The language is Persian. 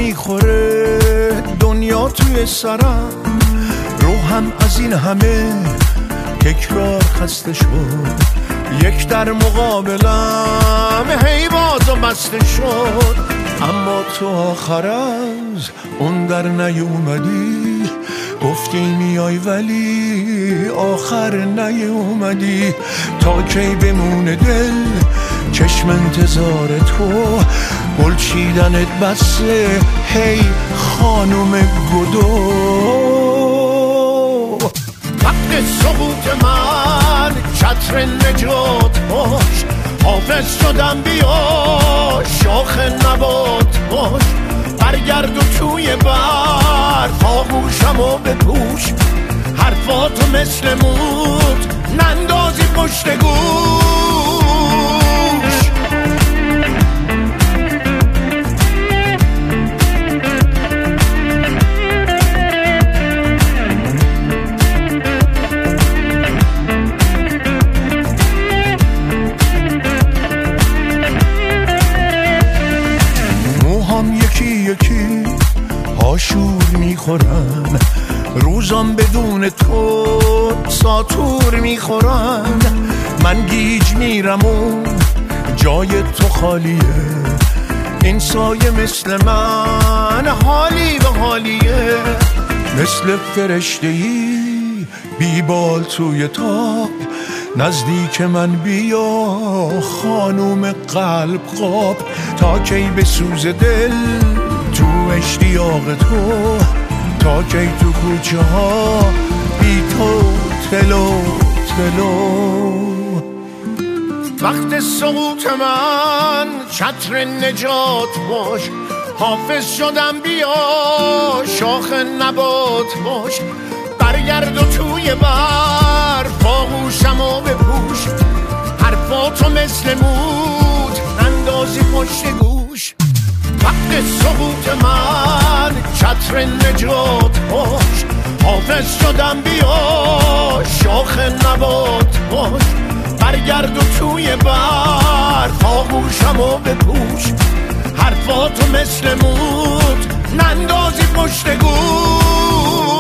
میخوره دنیا توی سرم، روحم از این همه تکرار خسته شد، یک در مقابلم هی باز و بسته شد. اما تو آخر از اون در نیومدی، گفتی میای ولی آخر نیومدی. تا کی بمونه دل چشم انتظار تو، گل چیدنت بسه هی خانم گدو. وقت سقوط من چتر نجات باش، حافظ شدم بیا شاخ نبات باش. برگرد و توی برف آغوشم و بپوش، حرفاتو مثل موت نندازی پشت گوش. یکی هاشور میخورن، روزام بدون تو ساتور میخورن. من گیج میرم و جای تو خالیه، این سایه مثل من حالی به حالیه. مثل فرشته‌ای بیبال توی تاب، نزدیک من بیا خانوم قلب خواب. تا کی به سوز دل تو اشتیاق تو، تا کی تو کوچه ها بی تو تلو تلو. وقت سقوط من چتر نجات باش، حافظ شدم بیا شاخ نبات باش. برگرد و توی برف آغوشم و بپوش، حرفاتو مثل موت اندازی پشت گوش. وقت سقوط من چتر نجات باش، حافظ شدم بیا شاخ نبات باش. برگرد و توی برف آغوشم و بپوش، حرفاتو مثل موت نندازی پشت گوش.